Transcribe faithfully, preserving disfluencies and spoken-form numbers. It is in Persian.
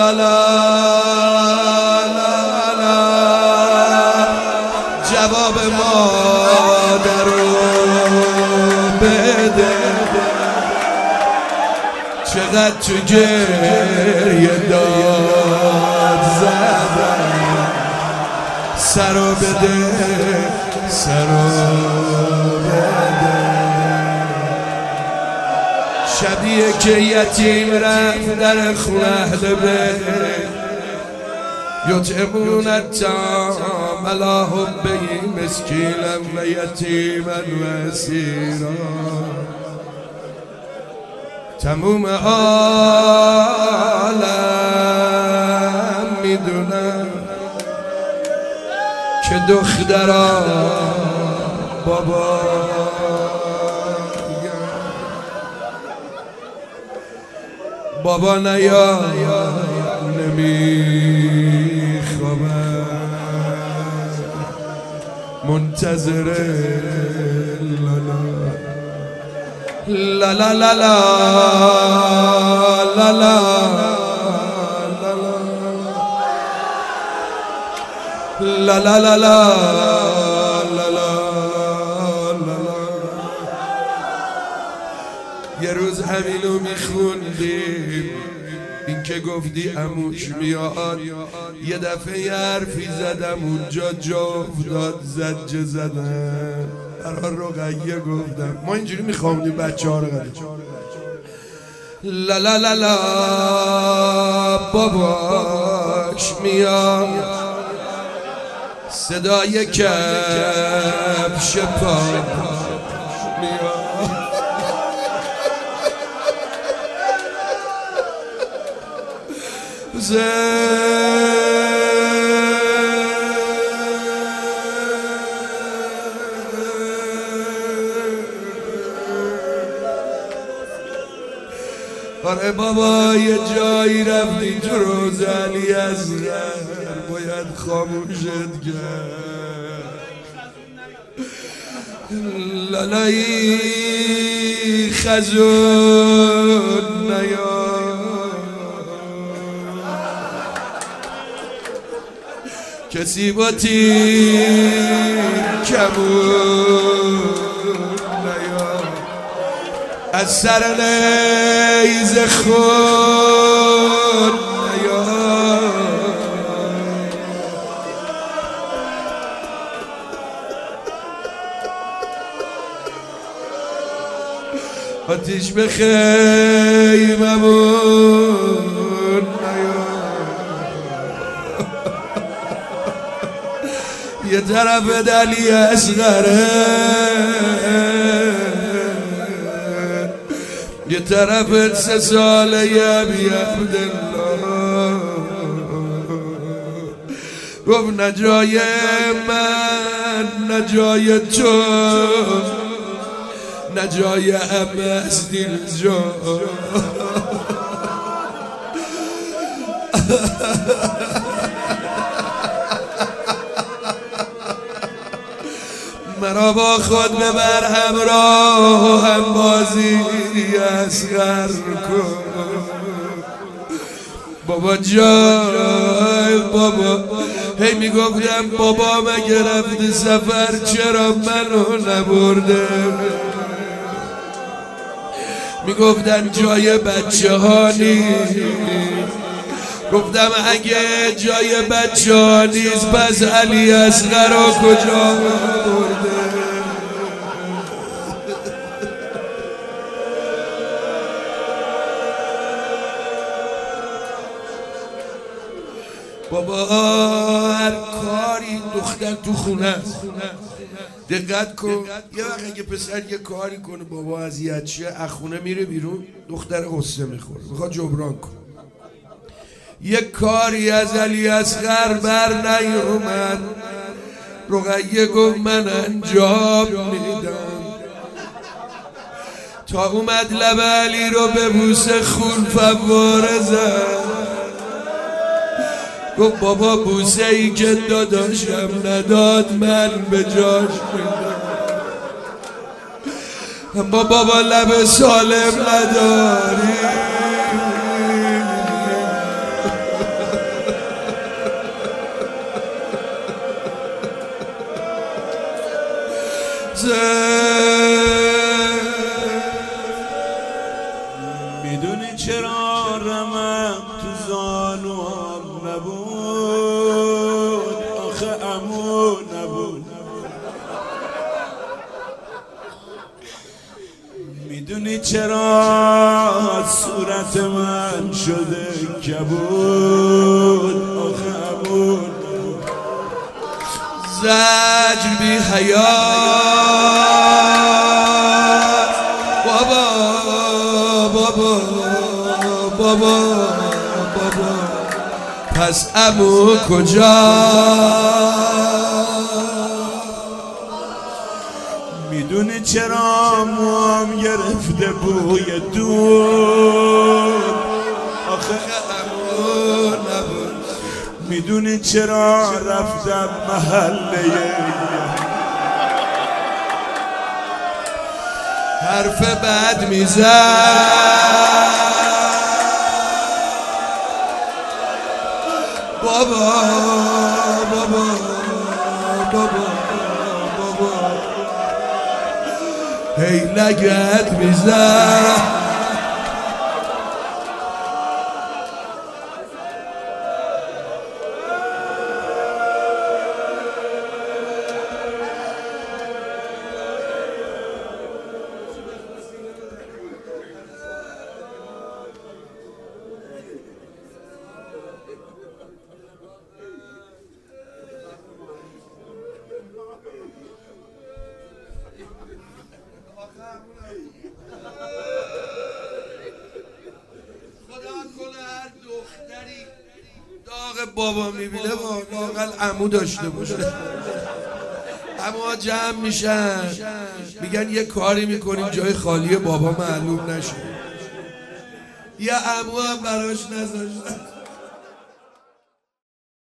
لا لا لا جواب مادرو بده چقدر تو گریه داد زدم سرو بده سرو بده شبیه که یتیم رفت در خونه اهل بیت یطعمون الطعام علی حبه مسکینا و یتیما و اسیرا تموم عالم میدونم که دخترا بابا بابا نیا نمیخوابم منتظره لا لا لا لا لا لا لا لا لا لا یه روز همینو میخوندیم این که گفتی عموش میاد یه دفعه یه حرفی زدم اونجا جا افتاد زجه زدم برای رقیه گفتم ما اینجوری میخوامدیم بچه ها رو قدیم لا لا لا لا باباش میاد صدای کفش پا میاد آره بابا یه جایی رفتی تو روز علی اصغر باید خاموشت کرد لالایی خزون نیا کسی با تیر کمون نیا از سر نیز خود نیا آتیش به خیممون نیا یه طرف علی اصغره یه طرف سه ساله یه ابی عبدالله گفت نجای من نجای تو نجای همه از دین جا مرا با خود ببر همراه هم بازی اصغر کن بابا جای بابا هی میگفتم بابا مگه رفت سفر چرا منو نبرده میگفتن جای بچه ها نیست گفتم اگه جای بچه ها نیست پس علی اصغر رو کجا برده بابا هر کاری دختر تو خونه است دقت کن یه وقت اگه پسر یه کاری کنه بابا اذیت شه از خونه میره بیرون دختر غصه میخوره میخواد جبران کن یه کاری از علی اصغر بر نیومد رقیه گفت من انجام میدم تا اومد لب علی رو به بوسه خون فواره زد گفت بابا بوسه ای که داداشم نداد من به جاش میدم اما بابا لب سالم نداری میدونی چرا صورت من شده کبود آخه عمو زجر بی حیات بابا بابا بابا بابا پس عمو کجا میدونی چرا موام گرفته بوی دود آخه عمو نبود میدونی چرا رفتم محله حرف بد میزد بابا بابا بابا بابا هی لگت میزد داغ بابا میبینه واقعا عمو داشته باشه. اما جمع میشن میگن یه کاری میکنیم جای خالی بابا معلوم نشه. یه عمو هم براش نذاشتن.